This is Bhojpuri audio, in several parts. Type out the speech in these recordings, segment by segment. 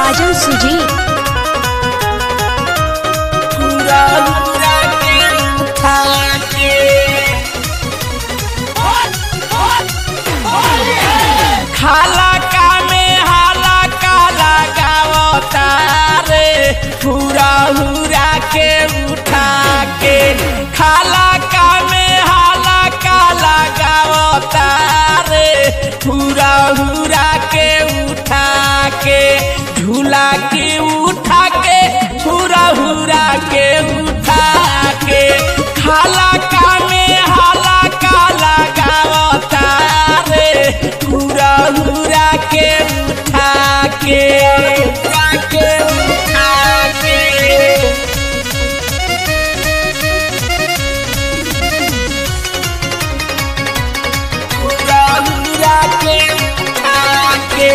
साजन सुजी पूरा पूरा के उठा के खाला का में हाला काला गावता रे पूरा हुरा के उठा के खाला का में हाला काला गावता रे पूरा हुरा के उठा के झूला के उठा के पूरा हुरा के उठा के खाला का में हाला काला गावता रे पूरा हुरा के उठा के उठा के पूरा हुरा के उठा के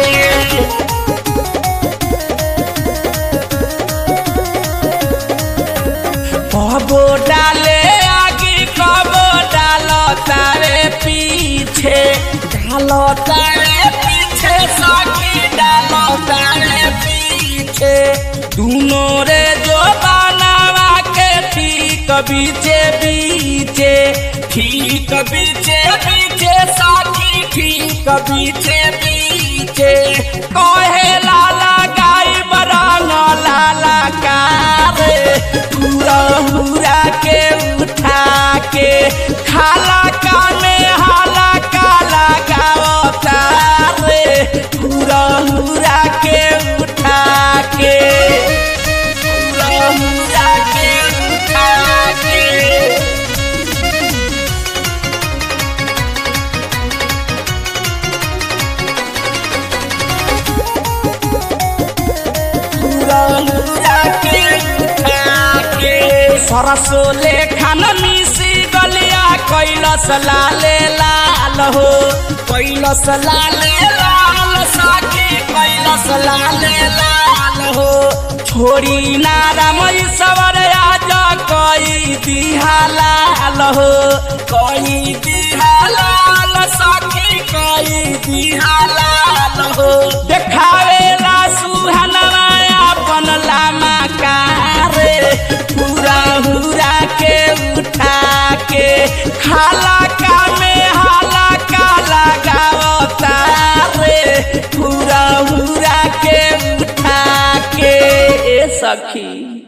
कबो डाले आगे कबो डालो तारे पीछे डालो तारे पीछे सखी डालो तारे पीछे दोनों रे जो बनावा के ठीक बीचे बीचे ठीक बीचे बीचे सखी ठीक बीचे बीचे कहे लाला गाई बरंग लाला कारे पूरा हुरा के उठा के खाला का में हाला काला गावता रे पूरा हुरा के उठा के पूरा हुरा के उठा के सरसो ले खान मिसी गलिया कैलस लाले लाल हो कैलस लाले लाल साकी कैलस लाले लाल हो छोड़ी नाराम सवर आज कई दिहा लाल हो कई दिहा लाल साकी कई दिहा लाल हो देखावेला सुहनवा अपन लामा कारे पूरा हुरा के उठा के खाला का में हाला काला गावता रे पूरा हुरा के उठा के ए सखी।